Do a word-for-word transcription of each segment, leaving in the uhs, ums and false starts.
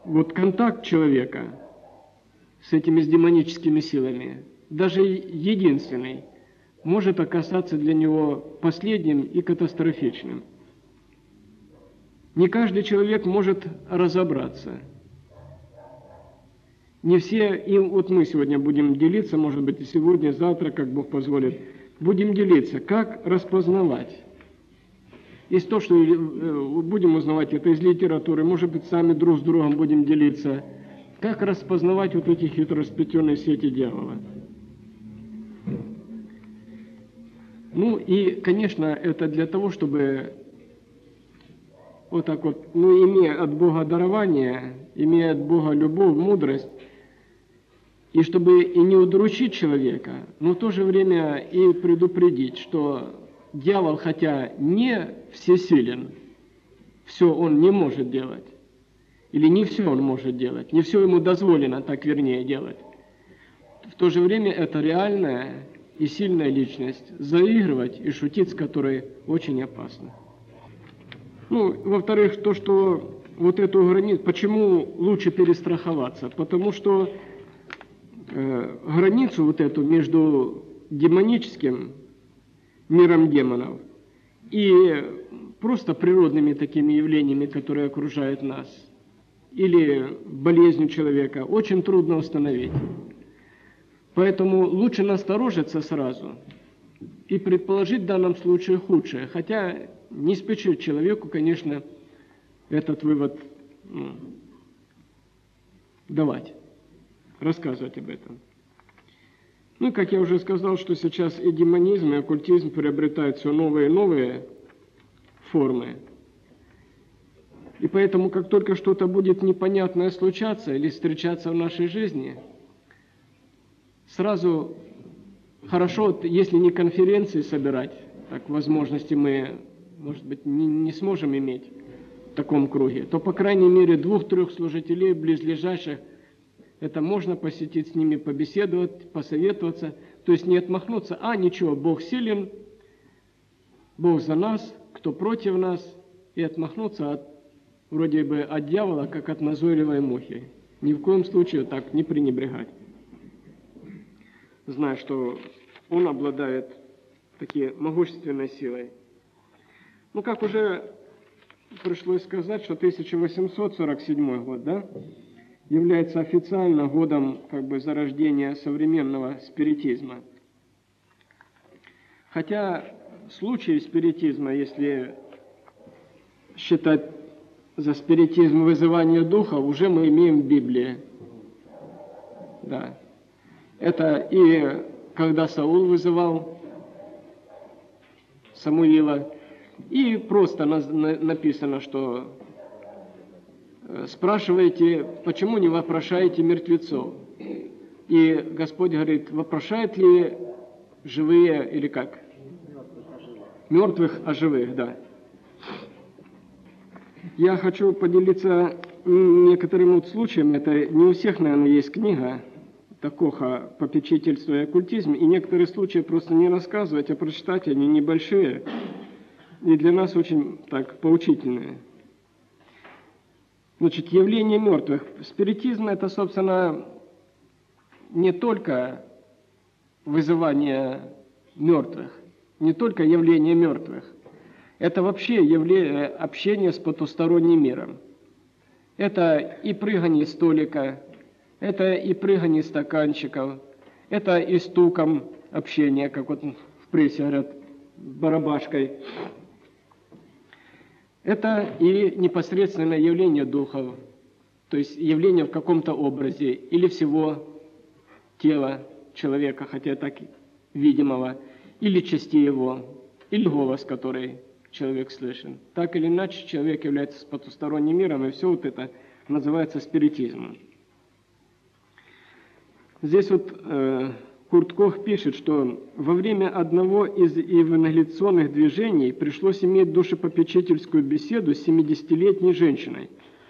вот контакт человека с этими с демоническими силами, даже единственный, может оказаться для него последним и катастрофичным. Не каждый человек может разобраться. Не все, и вот мы сегодня будем делиться, может быть, и сегодня, и завтра, как Бог позволит, будем делиться, как распознавать. Из того, что будем узнавать это из литературы, может быть, сами друг с другом будем делиться, как распознавать вот эти хитросплетенные сети дьявола. Ну и, конечно, это для того, чтобы вот так вот, ну, имея от Бога дарование, имея от Бога любовь, мудрость, и чтобы и не удручить человека, но в то же время и предупредить, что дьявол, хотя не всесилен, все он не может делать, или не все он может делать, не все ему дозволено, так вернее, делать. В то же время это реальная и сильная личность, заигрывать и шутить с которой очень опасно. Ну, во-вторых, то, что вот эту границу, почему лучше перестраховаться? Потому что э, границу вот эту между демоническим миром демонов и просто природными такими явлениями, которые окружают нас, или болезнью человека, очень трудно установить. Поэтому лучше насторожиться сразу и предположить в данном случае худшее. Хотя не спешит человеку, конечно, этот вывод ну, давать, рассказывать об этом. Ну, как я уже сказал, что сейчас и демонизм, и оккультизм приобретают все новые и новые формы. И поэтому, как только что-то будет непонятное случаться или встречаться в нашей жизни, сразу хорошо, если не конференции собирать, так возможности мы, может быть, не, не сможем иметь в таком круге, то, по крайней мере, двух-трех служителей близлежащих, это можно посетить с ними, побеседовать, посоветоваться, то есть не отмахнуться, а ничего, Бог силен, Бог за нас, кто против нас, и отмахнуться от, вроде бы от дьявола, как от назойливой мухи. Ни в коем случае так не пренебрегать, зная, что он обладает такой могущественной силой. Ну, как уже пришлось сказать, что тысяча восемьсот сорок седьмой год, да, является официально годом как бы зарождения современного спиритизма. Хотя случаи спиритизма, если считать за спиритизм вызывание духа, уже мы имеем в Библии. Да. Это и когда Саул вызывал Самуила, и просто написано, что спрашиваете, почему не вопрошаете мертвецов? И Господь говорит, вопрошают ли живые или как? Мертвых, а живых, да. Я хочу поделиться некоторым вот случаем. Это не у всех, наверное, есть книга Такоха «Попечительство и оккультизм», и некоторые случаи просто не рассказывать, а прочитать, они небольшие, и для нас очень так поучительные. Значит, явление мертвых. Спиритизм – это, собственно, не только вызывание мертвых, не только явление мертвых. Это вообще явление, общение с потусторонним миром. Это и прыгание столика, это и прыгание стаканчиков, это и стуком общение, как вот в прессе говорят, барабашкой. Это и непосредственное явление духов, то есть явление в каком-то образе или всего тела человека, хотя так видимого, или части его, или голос, который человек слышит. Так или иначе, человек является с потусторонним миром, и все вот это называется спиритизмом. Здесь вот э, Курт Кох пишет, что во время одного из евангелиционных движений пришлось иметь душепопечительскую беседу с семидесятилетней женщиной.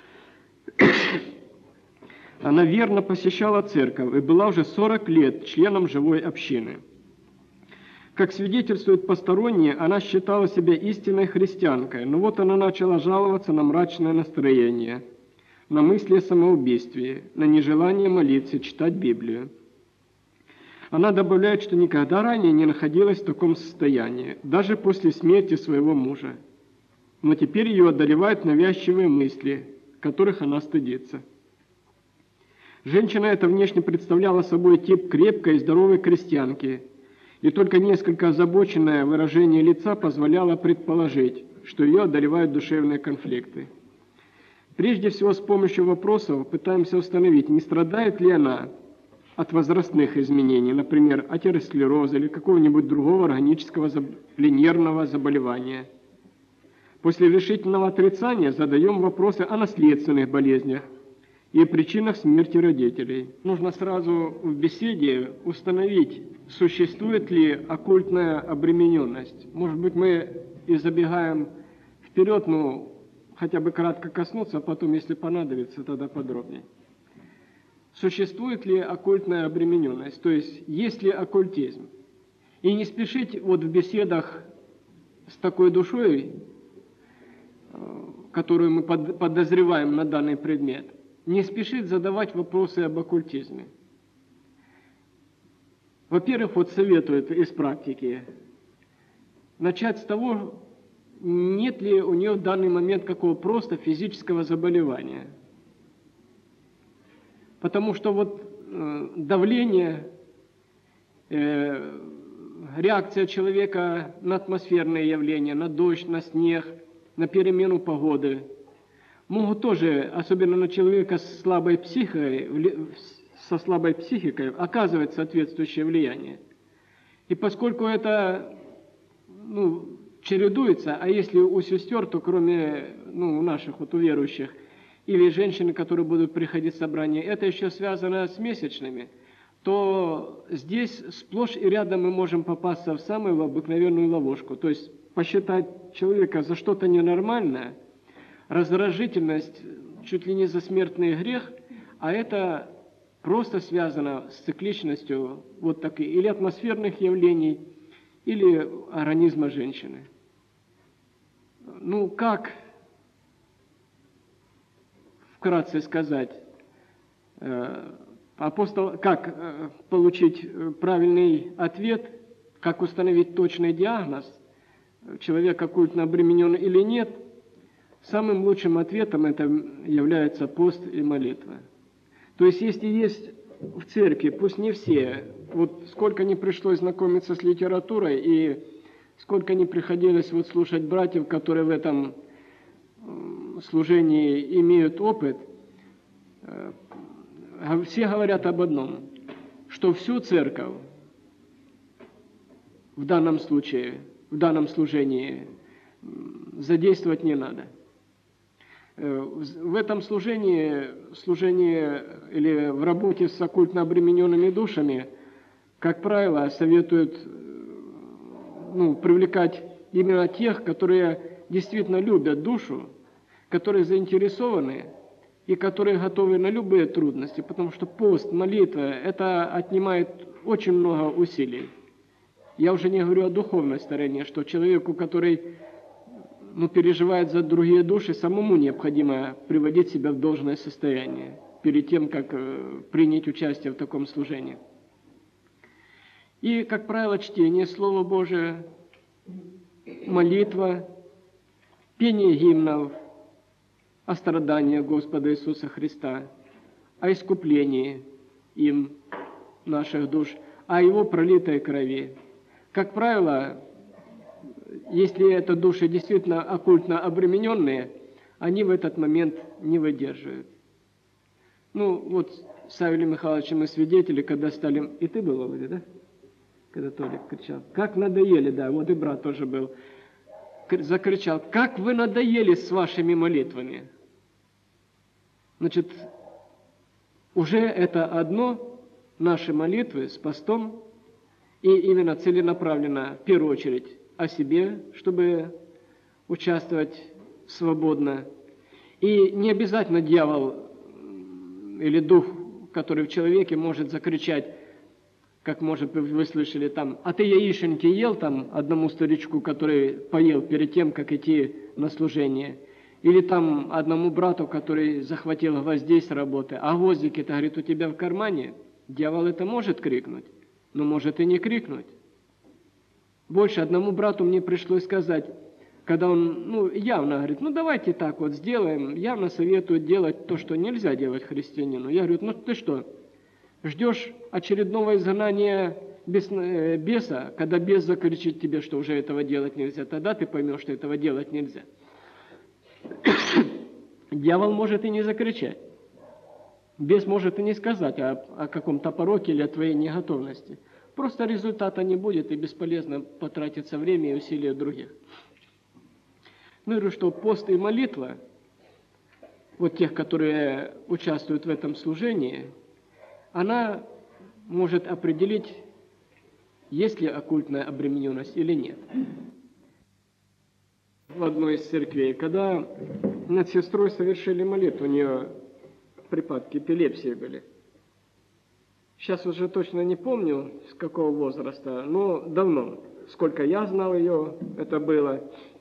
Она верно посещала церковь и была уже сорок лет членом живой общины. Как свидетельствует посторонние, она считала себя истинной христианкой, но вот она начала жаловаться на мрачное настроение. на мысли о самоубийстве, на нежелание молиться, читать Библию. Она добавляет, что никогда ранее не находилась в таком состоянии, даже после смерти своего мужа. Но теперь ее одолевают навязчивые мысли, которых она стыдится. Женщина эта внешне представляла собой тип крепкой и здоровой крестьянки, и только несколько озабоченное выражение лица позволяло предположить, что ее одолевают душевные конфликты. Прежде всего, с помощью вопросов пытаемся установить, не страдает ли она от возрастных изменений, например, атеросклероза или какого-нибудь другого органического или нервного заболевания. После решительного отрицания задаем вопросы о наследственных болезнях и о причинах смерти родителей. Нужно сразу в беседе установить, существует ли оккультная обремененность. Может быть, мы и забегаем вперед, но хотя бы кратко коснуться, а потом, если понадобится, тогда подробнее. Существует ли оккультная обремененность, то есть есть ли оккультизм? И не спешить вот в беседах с такой душой, которую мы подозреваем на данный предмет, не спешить задавать вопросы об оккультизме. Во-первых, вот советуют из практики начать с того, нет ли у нее в данный момент какого просто физического заболевания. Потому что вот э, давление, э, реакция человека на атмосферные явления, на дождь, на снег, на перемену погоды, могут тоже, особенно на человека с слабой психикой, со слабой психикой, оказывать соответствующее влияние. И поскольку это ну, чередуется, а если у сестер, то кроме ну, наших, вот у верующих, или женщины, которые будут приходить в собрание, это еще связано с месячными, то здесь сплошь и рядом мы можем попасться в самую обыкновенную ловушку. То есть посчитать человека за что-то ненормальное, раздражительность чуть ли не за смертный грех, а это просто связано с цикличностью вот таких или атмосферных явлений, или организма женщины. Ну, как вкратце сказать, апостол, как получить правильный ответ, как установить точный диагноз, человек оккультно обременен или нет, самым лучшим ответом это является пост и молитва. То есть, если есть в церкви, пусть не все, вот сколько не пришлось знакомиться с литературой и сколько не приходилось вот слушать братьев, которые в этом служении имеют опыт, все говорят об одном, что всю церковь в данном случае, в данном служении задействовать не надо. В этом служении, служении или в работе с оккультно обремененными душами, как правило, советуют ну, привлекать именно тех, которые действительно любят душу, которые заинтересованы и которые готовы на любые трудности, потому что пост, молитва, это отнимает очень много усилий. Я уже не говорю о духовной стороне, что человеку, который ну, переживает за другие души, самому необходимо приводить себя в должное состояние перед тем, как э, принять участие в таком служении. И, как правило, чтение Слова Божия, молитва, пение гимнов о страдании Господа Иисуса Христа, о искуплении им наших душ, о Его пролитой крови. Как правило, если это души действительно оккультно обремененные, они в этот момент не выдерживают. Ну, вот с Савелием Михайловичем мы свидетели, когда стали... И ты был, Володя, да? Когда Толик кричал. Как надоели, да, вот и брат тоже был. Закричал, как вы надоели с вашими молитвами. Значит, уже это одно, наши молитвы с постом, и именно целенаправленно, в первую очередь, о себе, чтобы участвовать свободно. И не обязательно дьявол или дух, который в человеке может закричать, как, может быть, вы слышали там, а ты яишенки ел там одному старичку, который поел перед тем, как идти на служение. Или там одному брату, который захватил гвоздей с работы, а гвоздики-то, говорит, у тебя в кармане, дьявол это может крикнуть, но может и не крикнуть. Больше одному брату мне пришлось сказать, когда он, ну, явно говорит, ну, давайте так вот сделаем, явно советует делать то, что нельзя делать христианину. Я говорю, ну, ты что, ждешь очередного изгнания бес, э, беса, когда бес закричит тебе, что уже этого делать нельзя, тогда ты поймешь, что этого делать нельзя. Дьявол может и не закричать. Бес может и не сказать о, о каком-то пороке или о твоей неготовности. Просто результата не будет, и бесполезно потратиться время и усилия других. Ну и что пост и молитва, вот тех, которые участвуют в этом служении, она может определить, есть ли оккультная обремененность или нет. В одной из церквей, когда над сестрой совершили молитву, у нее припадки эпилепсии были. Сейчас уже точно не помню, с какого возраста, но давно, сколько я знал ее, это было.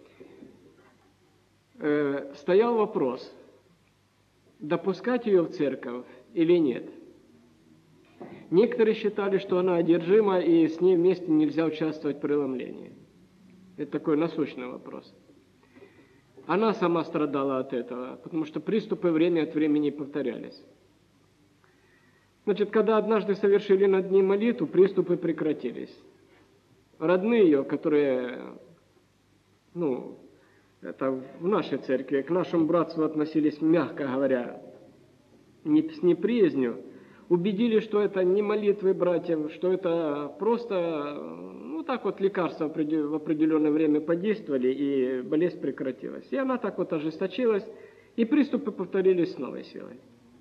Э, стоял вопрос, допускать ее в церковь или нет. Некоторые считали, что она одержима, и с ней вместе нельзя участвовать в преломлении. Это такой насущный вопрос. Она сама страдала от этого, потому что приступы время от времени повторялись. Значит, когда однажды совершили над ней молитву, приступы прекратились. Родные ее, которые, ну, это в нашей церкви, к нашему братству относились, мягко говоря, не, с неприязнью, убедили, что это не молитвы братьев, что это просто, ну, так вот лекарства в определенное время подействовали, и болезнь прекратилась. И она так вот ожесточилась, и приступы повторились с новой силой.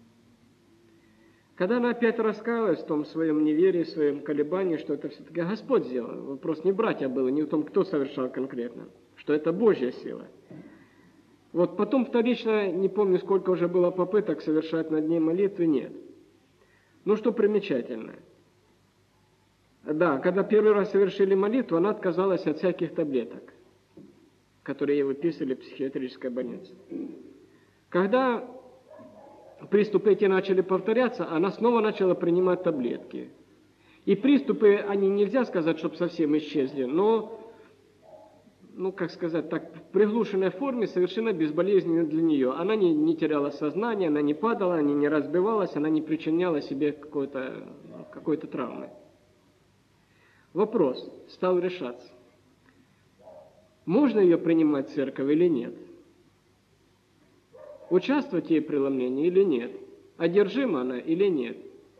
Когда она опять раскаялась в том своем неверии, в своем колебании, что это все-таки Господь сделал, вопрос не братья был, не в том, кто совершал конкретно, что это Божья сила. Вот потом вторично, не помню, сколько уже было попыток совершать над ней молитвы, нет. Ну, что примечательно. Да, когда первый раз совершили молитву, она отказалась от всяких таблеток, которые ей выписывали в психиатрической больнице. Когда приступы эти начали повторяться, она снова начала принимать таблетки. И приступы, они нельзя сказать, чтобы совсем исчезли, но, ну, как сказать так, в приглушенной форме совершенно безболезненно для нее. Она не, не теряла сознание, она не падала, она не разбивалась, она не причиняла себе какой-то, какой-то травмы. Вопрос стал решаться. Можно ее принимать в церковь или нет? Участвовать ей в преломлении или нет? Одержима она или нет?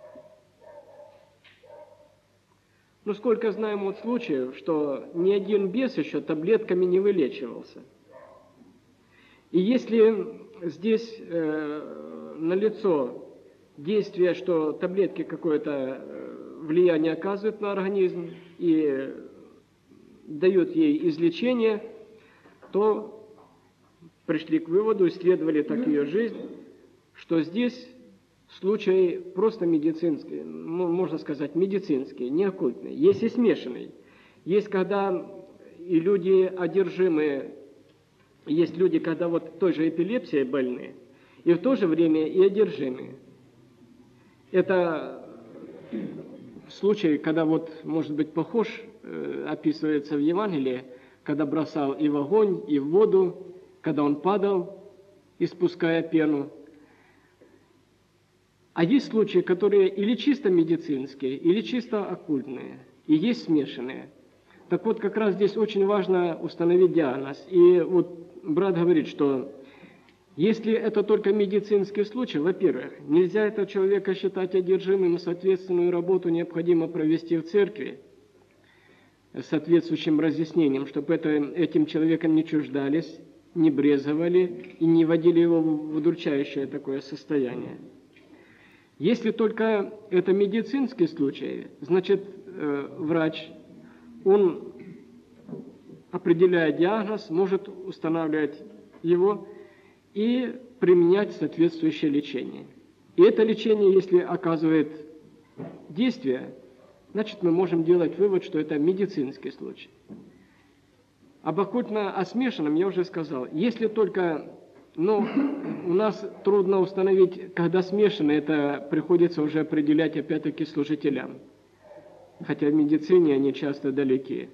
Ну, сколько знаем вот случаев, что ни один бес еще таблетками не вылечивался. И если здесь э, налицо действие, что таблетки какое-то влияние оказывают на организм и дают ей излечение, то пришли к выводу, исследовали так ее жизнь, что здесь случай просто медицинский, можно сказать медицинский, не оккультный. Есть и смешанный. Есть, когда и люди одержимые, есть люди, когда вот той же эпилепсией больны, и в то же время и одержимые. Это случай, когда вот, может быть, похож, э, описывается в Евангелии, когда бросал и в огонь, и в воду, когда он падал, испуская пену. А есть случаи, которые или чисто медицинские, или чисто оккультные, и есть смешанные. Так вот, как раз здесь очень важно установить диагноз. И вот брат говорит, что если это только медицинский случай, во-первых, нельзя этого человека считать одержимым, соответственную работу необходимо провести в церкви с соответствующим разъяснением, чтобы это, этим человеком не чуждались, не брезговали и не вводили его в удручающее такое состояние. Если только это медицинский случай, значит, э, врач, он, определяя диагноз, может устанавливать его и применять соответствующее лечение. И это лечение, если оказывает действие, значит, мы можем делать вывод, что это медицинский случай. Об оккультно-осмешанном я уже сказал. Если только Ну, у нас трудно установить, когда смешано, это приходится уже определять опять-таки служителям. Хотя в медицине они часто далеки.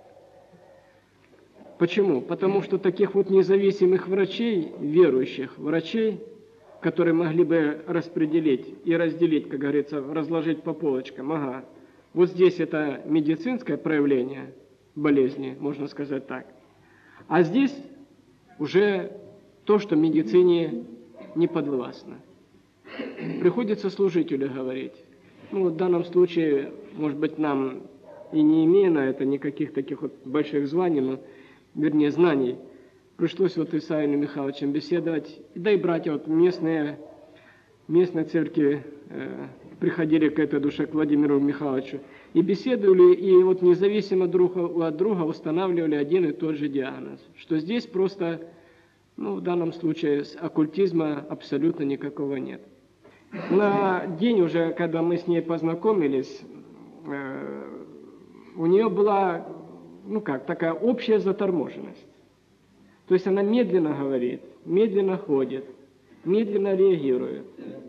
Почему? Потому что таких вот независимых врачей, верующих врачей, которые могли бы распределить и разделить, как говорится, разложить по полочкам. Ага, вот здесь это медицинское проявление болезни, можно сказать так. А здесь уже то, что медицине не подвластно. Приходится служителю говорить. Ну, в данном случае, может быть, нам и не имея на это никаких таких вот больших званий, но, вернее, знаний, пришлось вот и с Исаием Михайловичем беседовать. Да и братья вот местные, местные церкви э, приходили к этой душе, к Владимиру Михайловичу, и беседовали, и вот независимо друг от друга устанавливали один и тот же диагноз, что здесь просто, ну, в данном случае, оккультизма абсолютно никакого нет. На день уже, когда мы с ней познакомились, э, у нее была, ну как, такая общая заторможенность. То есть она медленно говорит, медленно ходит, медленно реагирует.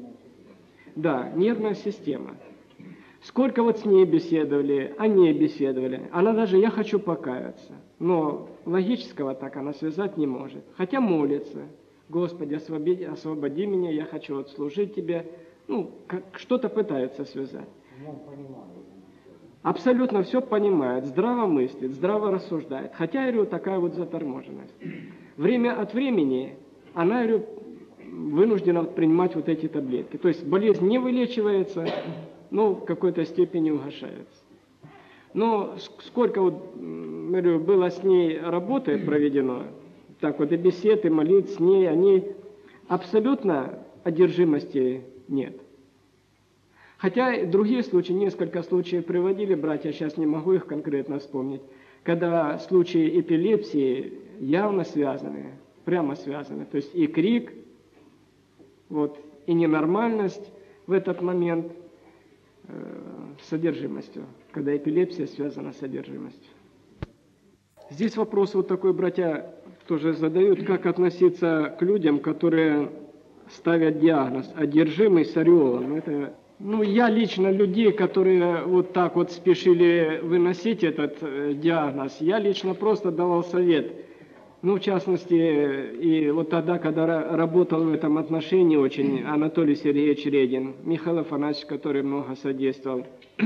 Да, нервная система. Сколько вот с ней беседовали, они беседовали. Она даже «я хочу покаяться». Но логического так она связать не может. Хотя молится. «Господи, освободи, освободи меня, я хочу вот служить Тебе». Ну, как, что-то пытается связать. Абсолютно все понимает, здраво мыслит, здраво рассуждает. Хотя, я говорю, такая вот заторможенность. Время от времени она, я говорю, вынуждена принимать вот эти таблетки. То есть болезнь не вылечивается, но в какой-то степени угошается. Но сколько вот, говорю, было с ней работы проведено, так вот и бесед, и молитв с ней, они абсолютно одержимости нет. Хотя другие случаи, несколько случаев приводили братья, сейчас не могу их конкретно вспомнить, когда случаи эпилепсии явно связаны, прямо связаны. То есть и крик, вот, и ненормальность в этот момент э, с содержимостью, когда эпилепсия связана с содержимостью. Здесь вопрос вот такой, братья, тоже задают, как относиться к людям, которые ставят диагноз «одержимый с ореолом». Это, ну, я лично людей, которые вот так вот спешили выносить этот э, диагноз, я лично просто давал совет. Ну, в частности, и вот тогда, когда работал в этом отношении очень Анатолий Сергеевич Редин, Михаил Афанасьевич, который много содействовал,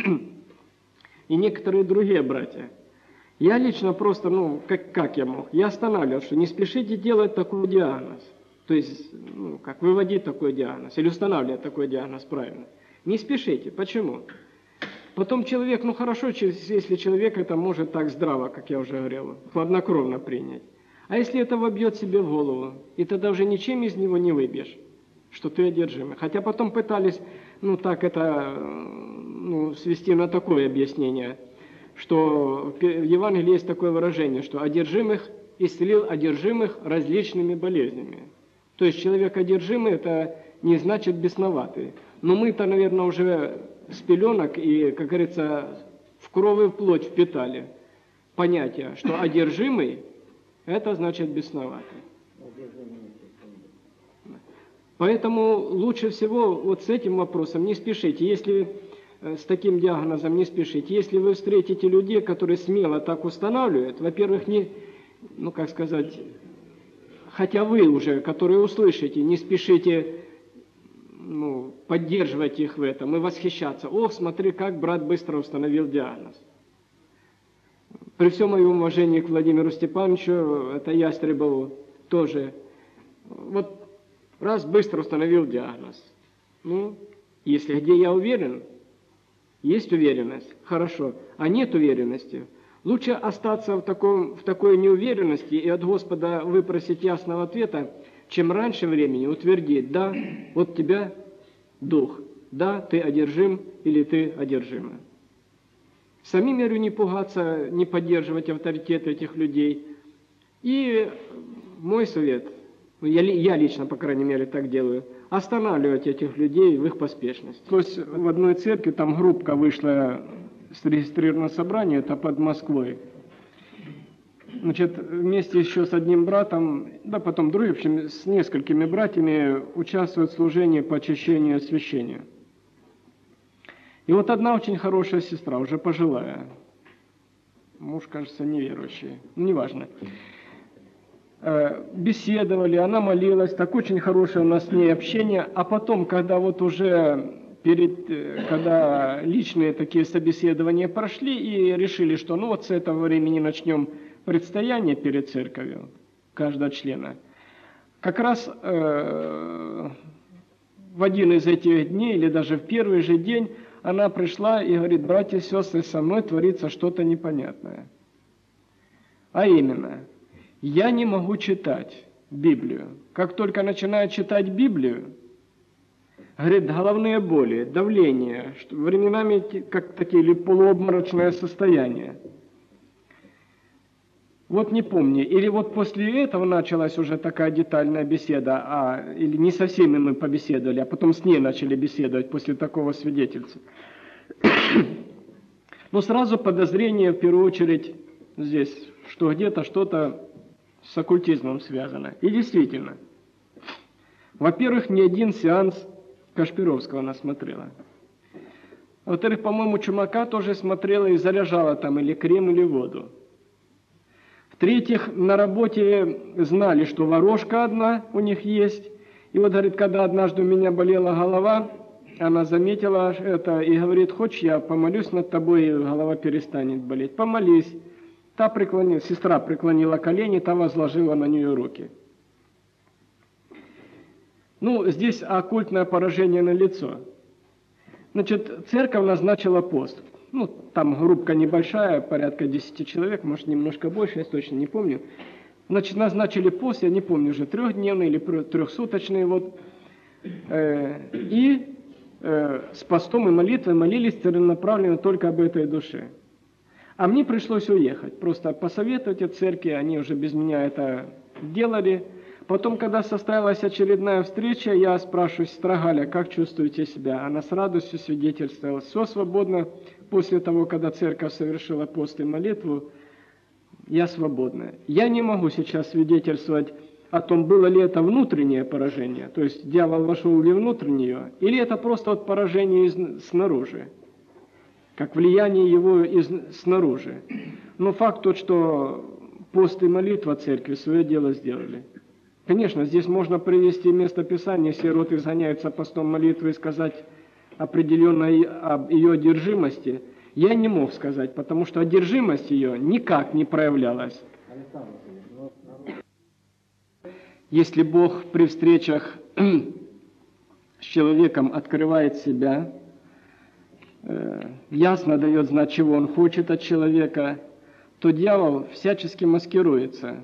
и некоторые другие братья. Я лично просто, ну, как, как я мог, я останавливал, что не спешите делать такой диагноз. То есть, ну, как выводить такой диагноз, или устанавливать такой диагноз правильно. Не спешите. Почему? Потом человек, ну хорошо, если человек это может так здраво, как я уже говорил, хладнокровно принять. А если это вобьет себе в голову, и тогда уже ничем из него не выбьешь, что ты одержимый. Хотя потом пытались, ну так это, ну, свести на такое объяснение, что в Евангелии есть такое выражение, что одержимых исцелил одержимых различными болезнями. То есть человек одержимый, это не значит бесноватый. Но мы-то, наверное, уже с пеленок и, как говорится, в кровь и в плоть впитали понятие, что одержимый – это значит бесноватый. Поэтому лучше всего вот с этим вопросом не спешите. Если с таким диагнозом не спешите. Если вы встретите людей, которые смело так устанавливают, во-первых, не, ну как сказать, хотя вы уже, которые услышите, не спешите, ну, поддерживать их в этом и восхищаться. Ох, смотри, как брат быстро установил диагноз. При всем моем уважении к Владимиру Степановичу, это Ястребову тоже, вот раз быстро установил диагноз. Ну, если где я уверен, есть уверенность, хорошо, а нет уверенности, лучше остаться в, таком, в такой неуверенности и от Господа выпросить ясного ответа, чем раньше времени утвердить, да, вот тебя дух, да, ты одержим или ты одержима. Самим, я говорю, не пугаться, не поддерживать авторитет этих людей. И мой совет, я, я лично, по крайней мере, так делаю, останавливать этих людей в их поспешности. То есть в одной церкви там группка вышла, зарегистрировано собрание, это под Москвой. Значит, вместе еще с одним братом, да потом другим, в общем, с несколькими братьями участвуют в служении по очищению и освящению. И вот одна очень хорошая сестра, уже пожилая, муж, кажется, неверующий, ну, неважно, беседовали, она молилась, так очень хорошее у нас с ней общение, а потом, когда вот уже перед, когда личные такие собеседования прошли и решили, что ну вот с этого времени начнем предстояние перед церковью каждого члена, как раз э, в один из этих дней или даже в первый же день она пришла и говорит: братья и сестры, со мной творится что-то непонятное. А именно, я не могу читать Библию. Как только начинаю читать Библию, говорит, головные боли, давление, что временами как такие или полуобморочное состояние. Вот не помню, или вот после этого началась уже такая детальная беседа, а, или не со всеми мы побеседовали, а потом с ней начали беседовать после такого свидетельства. Но сразу подозрение, в первую очередь, здесь, что где-то что-то с оккультизмом связано. И действительно, во-первых, не один сеанс Кашпировского она смотрела. Во-вторых, по-моему, Чумака тоже смотрела и заряжала там или крем, или воду. В-третьих, на работе знали, что ворожка одна у них есть. И вот, говорит, когда однажды у меня болела голова, она заметила это и говорит: хочешь, я помолюсь над тобой, и голова перестанет болеть. Помолись. Та преклонила, сестра преклонила колени, та возложила на нее руки. Ну, здесь оккультное поражение налицо. Значит, церковь назначила пост. Ну, там группка небольшая, порядка десяти человек, может, немножко больше, я точно не помню. Значит, назначили пост, я не помню уже, трехдневный или трехсуточный, вот. И с постом и молитвой молились целенаправленно только об этой душе. А мне пришлось уехать, просто посоветовать от церкви, они уже без меня это делали. Потом, когда состоялась очередная встреча, я спрашиваю: сестра Галя, как чувствуете себя? Она с радостью свидетельствовала: все свободно. После того, когда церковь совершила пост и молитву, я свободна. Я не могу сейчас свидетельствовать о том, было ли это внутреннее поражение, то есть дьявол вошел ли внутрь нее, или это просто вот поражение из, снаружи, как влияние его из, снаружи. Но факт тот, что пост и молитва церкви свое дело сделали. Конечно, здесь можно привести место Писания, сирот изгоняются постом молитвы, и сказать определенно об ее одержимости. Я не мог сказать, потому что одержимость ее никак не проявлялась. Если Бог при встречах с человеком открывает себя, ясно дает знать, чего он хочет от человека, то дьявол всячески маскируется.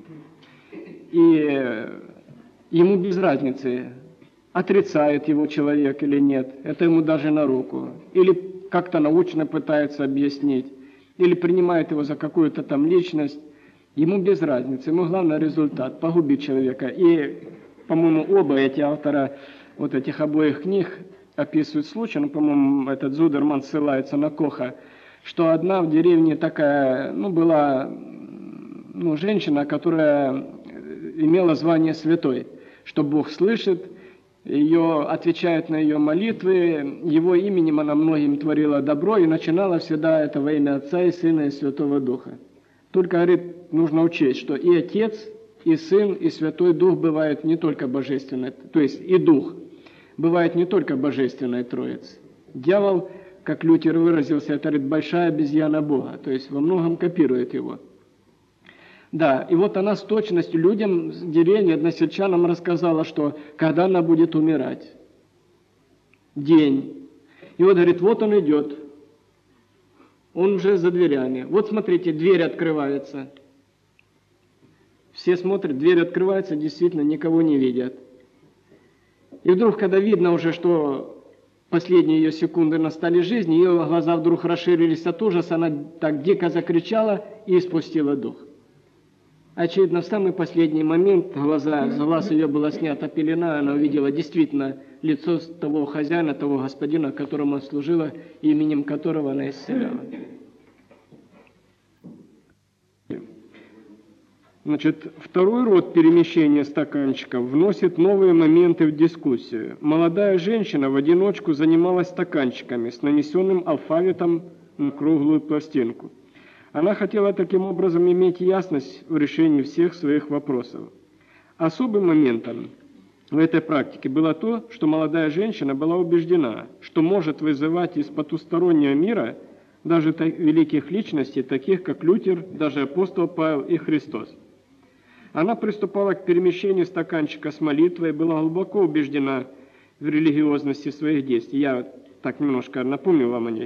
И ему без разницы, отрицает его человек или нет, это ему даже на руку. Или как-то научно пытается объяснить, или принимает его за какую-то там личность, ему без разницы. Ему главный результат – погубить человека. И, по-моему, оба эти автора вот этих обоих книг описывают случай, ну, по-моему, этот Зудерман ссылается на Коха, что одна в деревне такая, ну, была, ну, женщина, которая имела звание святой, что Бог слышит, ее отвечает на ее молитвы, его именем она многим творила добро и начинала всегда это во имя Отца и Сына и Святого Духа. Только, говорит, нужно учесть, что и Отец, и Сын, и Святой Дух бывают не только божественной, то есть и Дух бывает не только божественной Троицы. Дьявол, как Лютер выразился, это, говорит, большая обезьяна Бога, то есть во многом копирует его. Да, и вот она с точностью людям с деревни, односельчанам рассказала, что когда она будет умирать. День. И вот, говорит, вот он идет. Он уже за дверями. Вот смотрите, дверь открывается. Все смотрят, дверь открывается, действительно никого не видят. И вдруг, когда видно уже, что последние ее секунды настали жизни, ее глаза вдруг расширились от ужаса, она так дико закричала и испустила дух. Очевидно, в самый последний момент глаза, с глаз ее была снята пелена, она увидела действительно лицо того хозяина, того господина, которому она служила, именем которого она исцеляла. Значит, второй род перемещения стаканчиков вносит новые моменты в дискуссию. Молодая женщина в одиночку занималась стаканчиками с нанесенным алфавитом на круглую пластинку. Она хотела таким образом иметь ясность в решении всех своих вопросов. Особым моментом в этой практике было то, что молодая женщина была убеждена, что может вызывать из потустороннего мира даже великих личностей, таких как Лютер, даже апостол Павел и Христос. Она приступала к перемещению стаканчика с молитвой и была глубоко убеждена в религиозности своих действий. Я так немножко напомню вам о ней.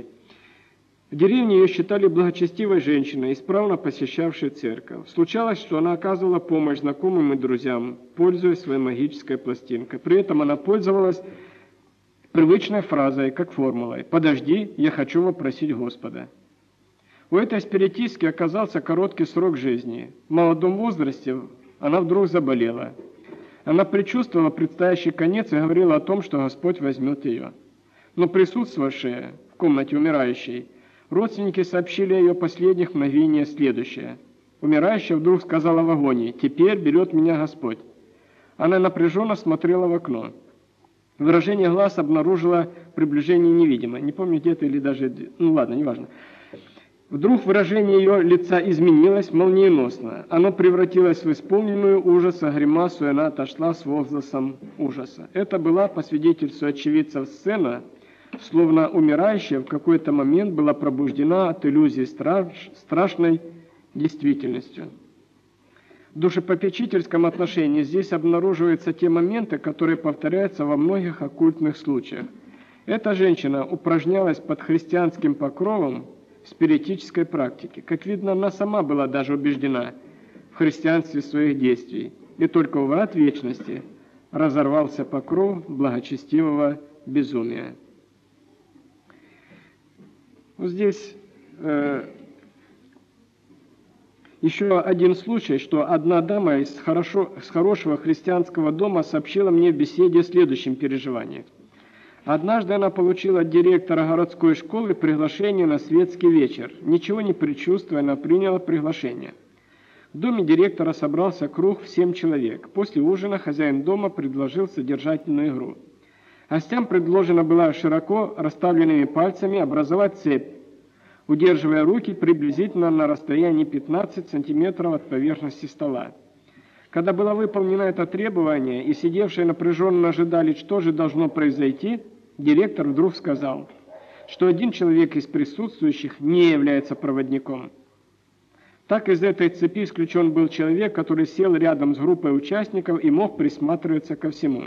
В деревне ее считали благочестивой женщиной, исправно посещавшей церковь. Случалось, что она оказывала помощь знакомым и друзьям, пользуясь своей магической пластинкой. При этом она пользовалась привычной фразой, как формулой: «Подожди, я хочу вопросить Господа». У этой спиритистки оказался короткий срок жизни. В молодом возрасте она вдруг заболела. Она предчувствовала предстоящий конец и говорила о том, что Господь возьмет ее. Но присутствовавшие в комнате умирающей родственники сообщили о ее последних мгновениях следующее. Умирающая вдруг сказала в агонии: «Теперь берет меня Господь». Она напряженно смотрела в окно. Выражение глаз обнаружило приближение невидимое. Не помню, где-то или даже... Ну ладно, неважно. Вдруг выражение ее лица изменилось молниеносно. Оно превратилось в исполненную ужаса гримасу, и она отошла с возгласом ужаса. Это была, по свидетельству очевидцев, сцена, словно умирающая в какой-то момент была пробуждена от иллюзии страш, страшной действительностью. В душепопечительском отношении здесь обнаруживаются те моменты, которые повторяются во многих оккультных случаях. Эта женщина упражнялась под христианским покровом в спиритической практике. Как видно, она сама была даже убеждена в христианстве своих действий. И только у врат вечности разорвался покров благочестивого безумия. Вот здесь э, еще один случай, что одна дама из хорошо, с хорошего христианского дома сообщила мне в беседе о следующем переживании. Однажды она получила от директора городской школы приглашение на светский вечер. Ничего не предчувствуя, она приняла приглашение. В доме директора собрался круг в семь человек. После ужина хозяин дома предложил содержательную игру. Гостям предложено было широко расставленными пальцами образовать цепь, удерживая руки приблизительно на расстоянии пятнадцати сантиметров от поверхности стола. Когда было выполнено это требование, и сидевшие напряженно ожидали, что же должно произойти, директор вдруг сказал, что один человек из присутствующих не является проводником. Так из этой цепи исключен был человек, который сел рядом с группой участников и мог присматриваться ко всему.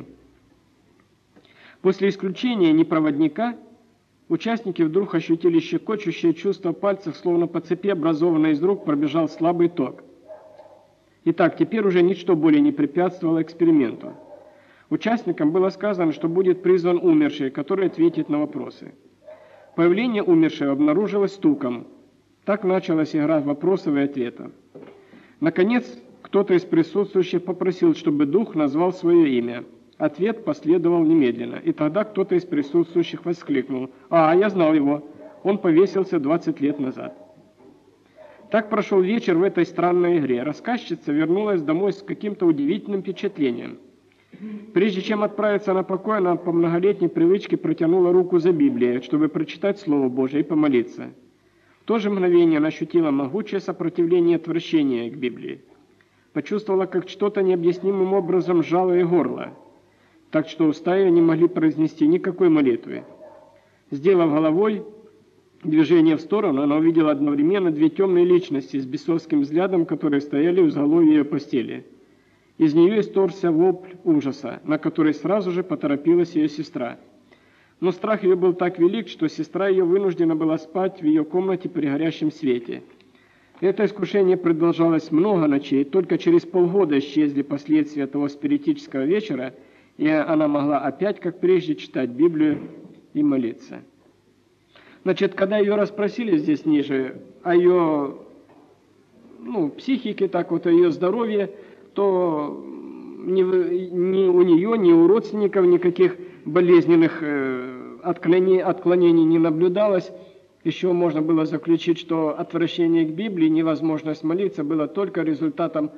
После исключения непроводника участники вдруг ощутили щекочущее чувство пальцев, словно по цепи, образованной из рук, пробежал слабый ток. Итак, теперь уже ничто более не препятствовало эксперименту. Участникам было сказано, что будет призван умерший, который ответит на вопросы. Появление умершего обнаружилось стуком. Так началась игра вопросов и ответов. Наконец, кто-то из присутствующих попросил, чтобы дух назвал свое имя. Ответ последовал немедленно, и тогда кто-то из присутствующих воскликнул: «А, я знал его, он повесился двадцать лет назад». Так прошел вечер в этой странной игре. Рассказчица вернулась домой с каким-то удивительным впечатлением. Прежде чем отправиться на покой, она по многолетней привычке протянула руку за Библией, чтобы прочитать Слово Божие и помолиться. В то же мгновение она ощутила могучее сопротивление и отвращение к Библии. Почувствовала, как что-то необъяснимым образом сжало ей горло, так что уста ее не могли произнести никакой молитвы. Сделав головой движение в сторону, она увидела одновременно две темные личности с бесовским взглядом, которые стояли у изголовья ее постели. Из нее исторгся вопль ужаса, на который сразу же поторопилась ее сестра. Но страх ее был так велик, что сестра ее вынуждена была спать в ее комнате при горящем свете. Это искушение продолжалось много ночей, только через полгода исчезли последствия того спиритического вечера, и она могла опять, как прежде, читать Библию и молиться. Значит, когда ее расспросили здесь ниже о ее ну, психике, так вот, о ее здоровье, то ни, ни у нее, ни у родственников никаких болезненных э, отклонений, отклонений не наблюдалось. Еще можно было заключить, что отвращение к Библии, невозможность молиться было только результатом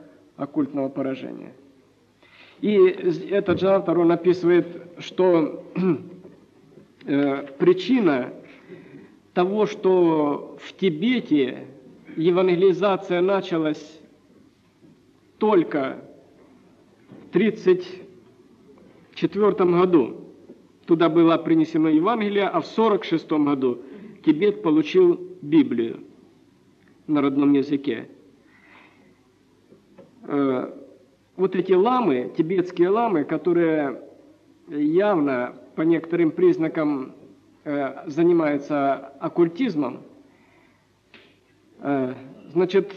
оккультного поражения. И этот же автор, он описывает, что э, причина того, что в Тибете евангелизация началась только в тридцать четвёртом году. Туда было принесено Евангелие, а в сорок шестом году Тибет получил Библию на родном языке. Вот эти ламы, тибетские ламы, которые явно по некоторым признакам занимаются оккультизмом, значит,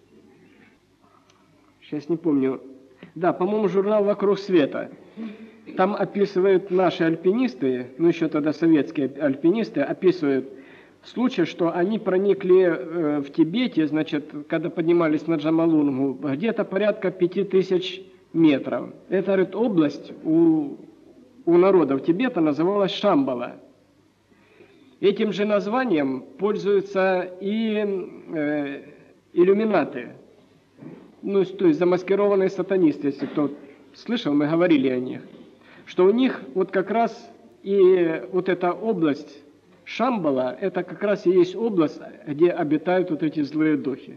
сейчас не помню, да, по-моему, журнал «Вокруг света». Там описывают наши альпинисты, ну еще тогда советские альпинисты, описывают случай, что они проникли в Тибете, значит, когда поднимались на Джомолунгму, где-то порядка пяти тысяч метров. Эта, говорит, область у, у народов Тибета называлась Шамбала. Этим же названием пользуются и э, иллюминаты, ну, то есть замаскированные сатанисты, если кто слышал, мы говорили о них, что у них вот как раз и вот эта область Шамбала, это как раз и есть область, где обитают вот эти злые духи.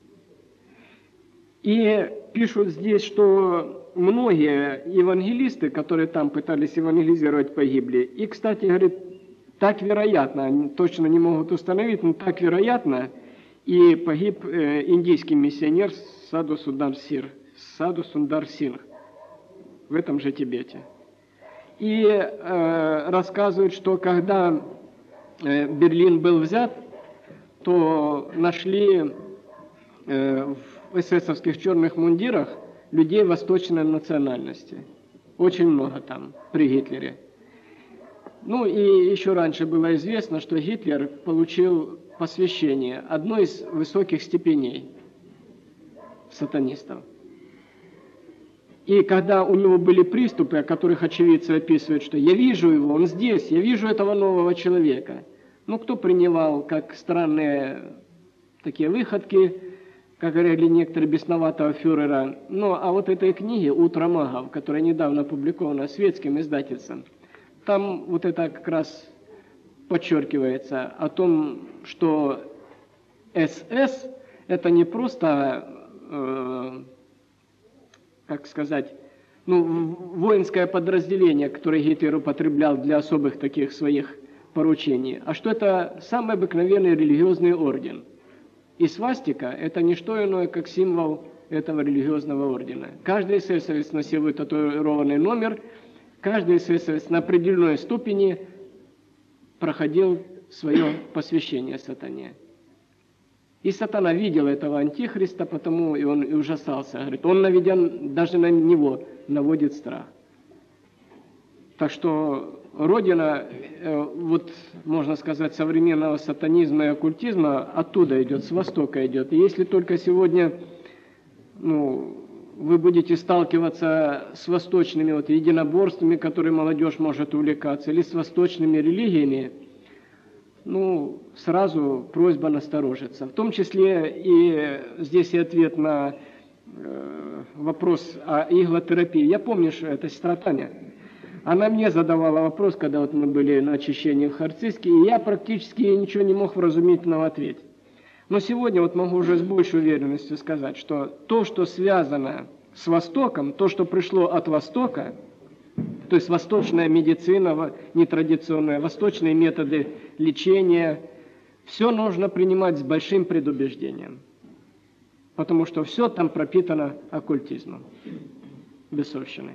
И пишут здесь, что многие евангелисты, которые там пытались евангелизировать, погибли. И, кстати, говорит, так вероятно, они точно не могут установить, но так вероятно, и погиб э, индийский миссионер Саду Сундар Сир, Саду Сундар Сингх в этом же Тибете. И э, рассказывают, что когда э, Берлин был взят, то нашли э, в эсэсовских черных мундирах людей восточной национальности. Очень много там при Гитлере. Ну и еще раньше было известно, что Гитлер получил посвящение одной из высоких степеней сатанистов. И когда у него были приступы, о которых очевидцы описывают, что «я вижу его, он здесь, я вижу этого нового человека». Ну, кто принимал как странные такие выходки, как говорили некоторые, бесноватого фюрера. Ну, а вот этой книги «Утро магов», которая недавно опубликована светским издательством, там вот это как раз подчеркивается о том, что СС – это не просто, э, как сказать, ну, воинское подразделение, которое Гитлер употреблял для особых таких своих поручений, а что это самый обыкновенный религиозный орден. И свастика – это не что иное, как символ этого религиозного ордена. Каждый эсэсовец носил татуированный номер, каждый эсэсовец на определенной ступени проходил свое посвящение сатане. И сатана видел этого антихриста, потому и он и ужасался. Говорит, он наведен, даже на него наводит страх. Так что родина, вот можно сказать, современного сатанизма и оккультизма оттуда идет, с востока идет. И если только сегодня, ну, вы будете сталкиваться с восточными вот единоборствами, которые молодежь может увлекаться, или с восточными религиями, ну, сразу просьба насторожиться. В том числе и здесь и ответ на э, вопрос о иглотерапии. Я помню, что это сестра Таня. Она мне задавала вопрос, когда вот мы были на очищении в Харциске, и я практически ничего не мог вразумительного ответить. Но сегодня вот могу уже с большей уверенностью сказать, что то, что связано с Востоком, то, что пришло от Востока, то есть восточная медицина, нетрадиционная, восточные методы лечения, все нужно принимать с большим предубеждением, потому что все там пропитано оккультизмом, бесовщиной.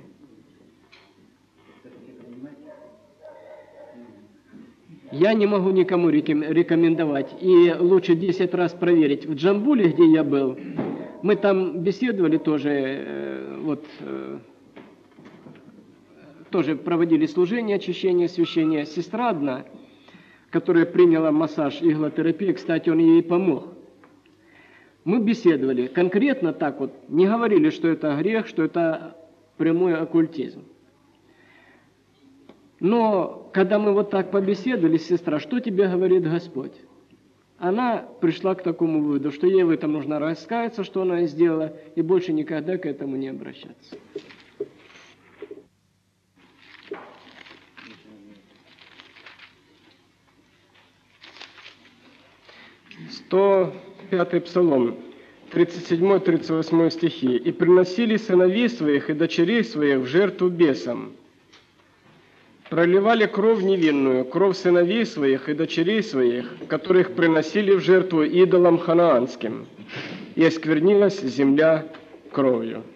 Я не могу никому рекомендовать, и лучше десять раз проверить. В Джамбуле, где я был, мы там беседовали тоже, вот, тоже проводили служение, очищение, освящение. Сестра одна, которая приняла массаж, иглотерапии, кстати, он ей помог. Мы беседовали, конкретно так вот, не говорили, что это грех, что это прямой оккультизм. Но когда мы вот так побеседовали, сестра, что тебе говорит Господь? она пришла к такому выводу, что ей в этом нужно раскаяться, что она сделала, и больше никогда к этому не обращаться. сто пятый Псалом, тридцать седьмой тридцать восьмой стихи. «И приносили сыновей своих и дочерей своих в жертву бесам, проливали кровь невинную, кровь сыновей своих и дочерей своих, которых приносили в жертву идолам ханаанским, и осквернилась земля кровью».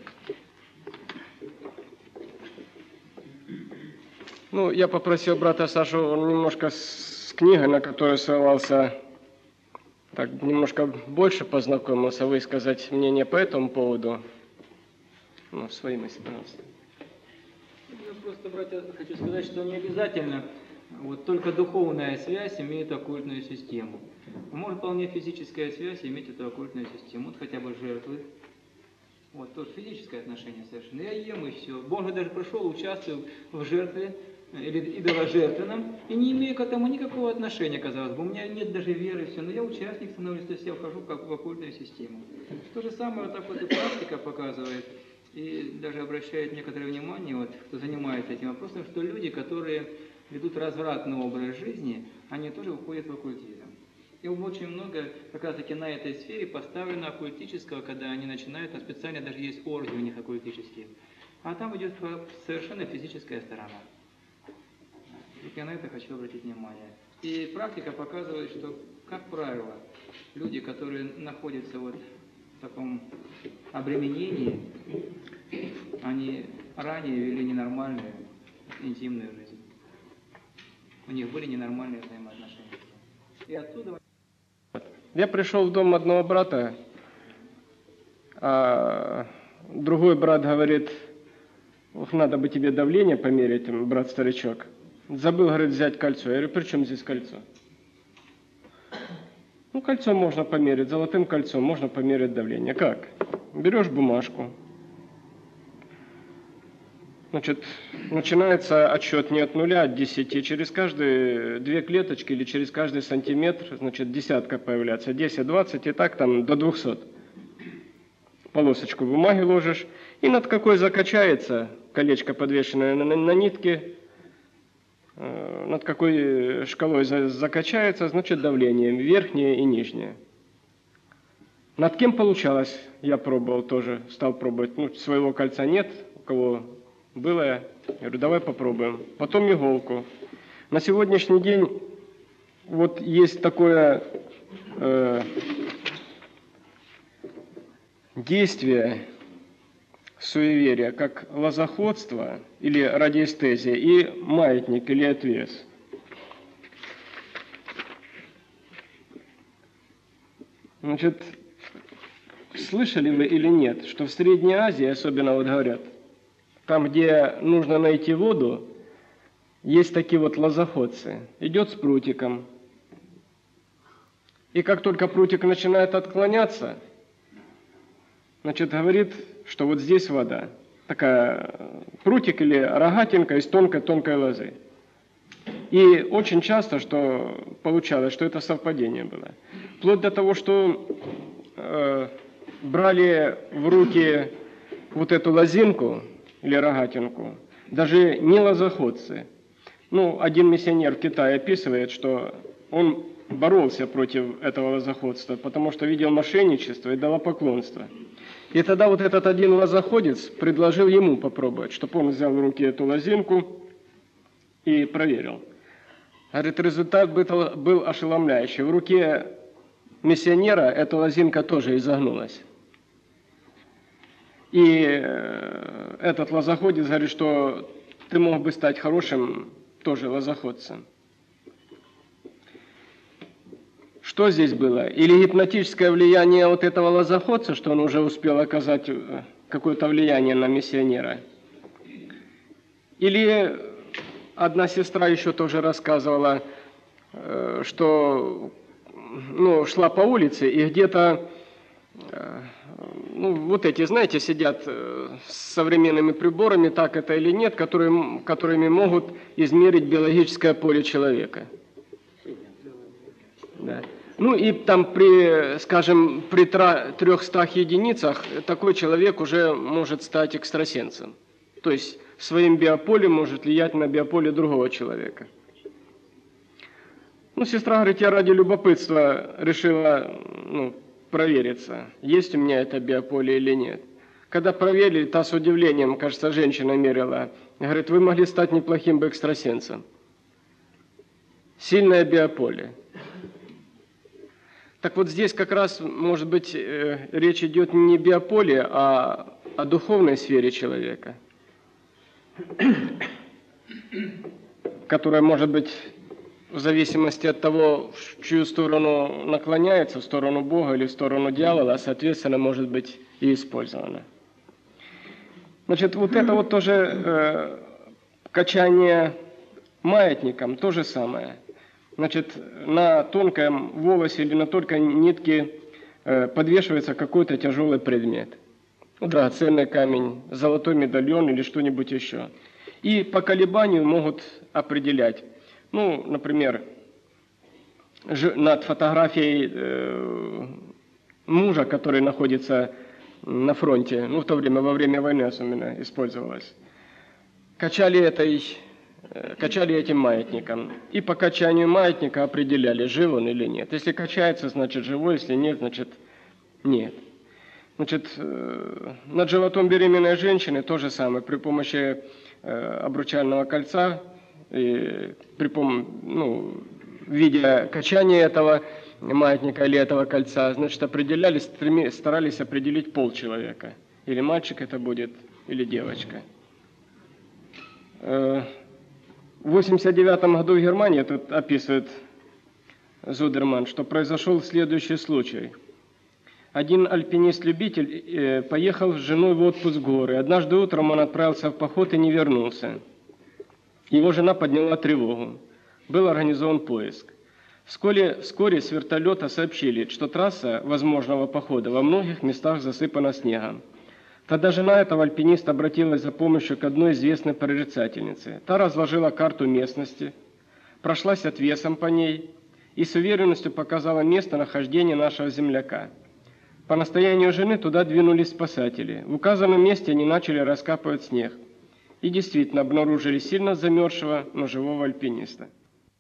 Ну, я попросил брата Сашу, он немножко с книгой, на которую ссылался, так немножко больше познакомился, высказать мнение по этому поводу. Ну, свои мысли, пожалуйста. Я просто, братья, хочу сказать, что не обязательно вот только духовная связь имеет оккультную систему. Может вполне физическая связь иметь эту оккультную систему. Вот хотя бы жертвы. Вот тоже физическое отношение совершенно. Я ем и все. Бог же даже пришел, участвую в жертве или идоложертвенном, и не имею к этому никакого отношения, казалось бы. У меня нет даже веры, все, но я участник становлюсь, то есть я вхожу как в оккультную систему. То же самое вот так вот и практика показывает, и даже обращает некоторое внимание, вот, кто занимается этим вопросом, что люди, которые ведут развратный образ жизни, они тоже уходят в оккультизм. И очень много как раз таки на этой сфере поставлено оккультического, когда они начинают, а специально даже есть оргии у них оккультические. А там идет совершенно физическая сторона. И я на это хочу обратить внимание. И практика показывает, что, как правило, люди, которые находятся вот в таком обременении, они ранее вели ненормальную интимную жизнь. У них были ненормальные взаимоотношения. И оттуда... Я пришел в дом одного брата, а другой брат говорит: «Ох, надо бы тебе давление померить, брат-старичок». Забыл, говорит, взять кольцо. Я говорю: «При чем здесь кольцо?» Ну, кольцо можно померить, золотым кольцом можно померить давление. Как? Берешь бумажку. Значит, начинается отсчет не от нуля, а от десяти. Через каждые две клеточки или через каждый сантиметр, значит, десятка появляется. десять, двадцать и так там до двухсот. Полосочку бумаги ложишь, и над какой закачается колечко, подвешенное на, на, на нитке, э, над какой шкалой за, закачается, значит, давление верхнее и нижнее. Над кем получалось? Я пробовал тоже, стал пробовать. Ну, своего кольца нет, у кого было, я говорю: давай попробуем. Потом иголку. На сегодняшний день вот есть такое э, действие, суеверия, как лозоходство или радиэстезия и маятник или отвес. Значит, слышали вы или нет, что в Средней Азии, особенно вот говорят, там, где нужно найти воду, есть такие вот лозоходцы. Идет с прутиком. И как только прутик начинает отклоняться, значит, говорит, что вот здесь вода. Такая прутик или рогатинка из тонкой-тонкой лозы. И очень часто, что получалось, что это совпадение было. Вплоть до того, что э, брали в руки вот эту лозинку или рогатинку, даже не лозоходцы. Ну, один миссионер в Китае описывает, что он боролся против этого лозоходства, потому что видел мошенничество и идолопоклонство. И тогда вот этот один лозоходец предложил ему попробовать, чтобы он взял в руки эту лозинку и проверил. Говорит, результат был ошеломляющий. В руке миссионера эта лозинка тоже изогнулась. И этот лозоходец говорит, что ты мог бы стать хорошим тоже лозоходцем. Что здесь было? Или гипнотическое влияние вот этого лозоходца, что он уже успел оказать какое-то влияние на миссионера? Или одна сестра еще тоже рассказывала, что ну, шла по улице, и где-то, ну, вот эти, знаете, сидят с современными приборами, так это или нет, которые, которыми могут измерить биологическое поле человека. Да. Ну и там при, скажем, при трехстах единицах такой человек уже может стать экстрасенсом. То есть своим биополем может влиять на биополе другого человека. Ну, сестра говорит, я ради любопытства решила ну, провериться, есть у меня это биополе или нет. Когда проверили, та с удивлением, кажется, женщина мерила, говорит, вы могли стать неплохим бы экстрасенсом. Сильное биополе. Так вот здесь как раз, может быть, речь идет не о биополе, а о духовной сфере человека, которая, может быть, в зависимости от того, в чью сторону наклоняется, в сторону Бога или в сторону дьявола, соответственно, может быть и использована. Значит, вот это вот тоже э, качание маятником, то же самое. Значит, на тонком волосе или на тонкой нитке э, подвешивается какой-то тяжелый предмет. Драгоценный камень, золотой медальон или что-нибудь еще. И по колебанию могут определять. Ну, например, над фотографией э, мужа, который находится на фронте, ну, в то время, во время войны особенно использовалось, качали, этой, э, качали этим маятником. И по качанию маятника определяли, жив он или нет. Если качается, значит живой, если нет, значит нет. Значит, э, над животом беременной женщины то же самое. При помощи э, обручального кольца, и при пом... ну, видя качание этого маятника или этого кольца, значит, определяли, стреми... старались определить пол человека. Или мальчик это будет, или девочка. В восемьдесят девятом году в Германии, тут описывает Зудерман, что произошел следующий случай. Один альпинист-любитель поехал с женой в отпуск в горы. Однажды утром он отправился в поход и не вернулся. Его жена подняла тревогу. Был организован поиск. Вскоре, вскоре с вертолета сообщили, что трасса возможного похода во многих местах засыпана снегом. Тогда жена этого альпиниста обратилась за помощью к одной известной прорицательнице. Та разложила карту местности, прошлась отвесом по ней и с уверенностью показала место нахождения нашего земляка. По настоянию жены туда двинулись спасатели. В указанном месте они начали раскапывать снег. И действительно обнаружили сильно замерзшего, но живого альпиниста.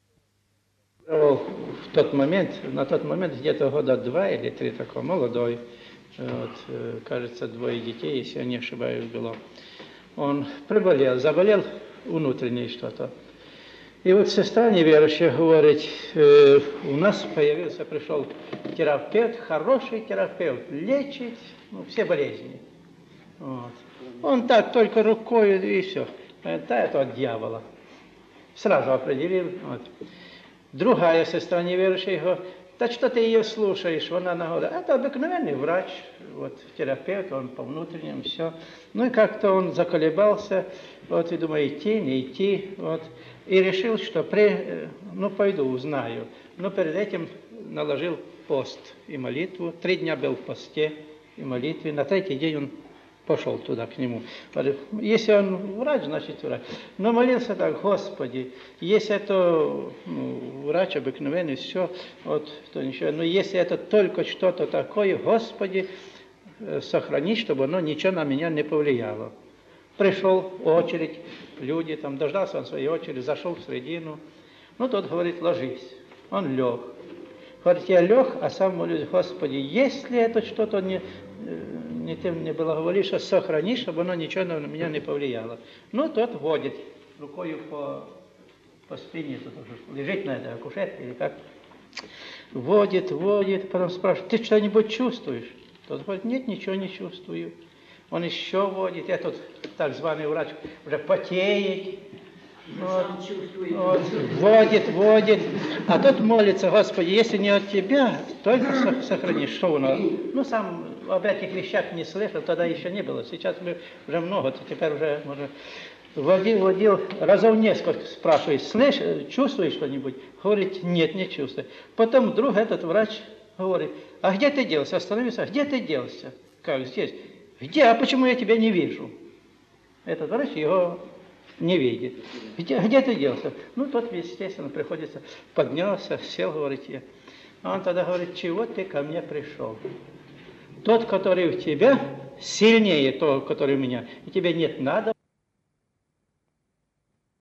В тот момент, на тот момент где-то года два или три, такой молодой, вот, кажется, двое детей, если я не ошибаюсь, было. Он приболел, заболел внутреннее что-то. И вот сестра неверующая говорит, э, у нас появился, пришел терапевт, хороший терапевт, лечит ну, все болезни. Вот. Он так только рукой и все. Да, это от дьявола. Сразу определил. Вот. Другая сестра неверующая говорит, да что ты ее слушаешь? Она говорит, это обыкновенный врач, вот, терапевт, он по внутреннему, все. Ну и как-то он заколебался, вот, и думаю, идти, не идти, вот. И решил, что при, ну пойду, узнаю. Но перед этим наложил пост и молитву. Три дня был в посте и молитве. На третий день он пошел туда, к нему. Если он врач, значит врач. Но молился так, Господи, если это ну, врач обыкновенный, все, вот, то ничего. Но если это только что-то такое, Господи, сохрани, чтобы оно ничего на меня не повлияло. Пришел очередь, люди, там, дождался он своей очереди, зашел в середину. Ну, тот говорит, ложись. Он лег. Говорит, я лег, а сам молюсь, Господи, если это что-то не, не ты мне благоволишь, сохрани, чтобы оно ничего на меня не повлияло. Ну, тот водит рукой по, по спине, тут уже лежит на этой кушетке или как. Водит, водит, потом спрашивает, ты что-нибудь чувствуешь? Тот говорит, нет, ничего не чувствую. Он еще водит, этот так званый врач уже потеет, вот, вот, водит, водит, а тот молится, Господи, если не от Тебя, только сохрани, что у нас. Ну, сам об этих вещах не слышал, тогда еще не было, сейчас мы уже много, теперь уже, может, водил, водил, разов несколько спрашивает, слышь, чувствуешь что-нибудь? Говорит, нет, не чувствую. Потом вдруг этот врач говорит, а где ты делся? Остановился, а где ты делся? Как, здесь? Где? А почему я тебя не вижу? Этот врач его не видит. Где, где ты делся? Ну, тот, естественно, приходится, поднялся, сел, говорит, я. А он тогда говорит, чего ты ко мне пришел? Тот, который в тебя, сильнее того, который у меня, и тебе нет надо.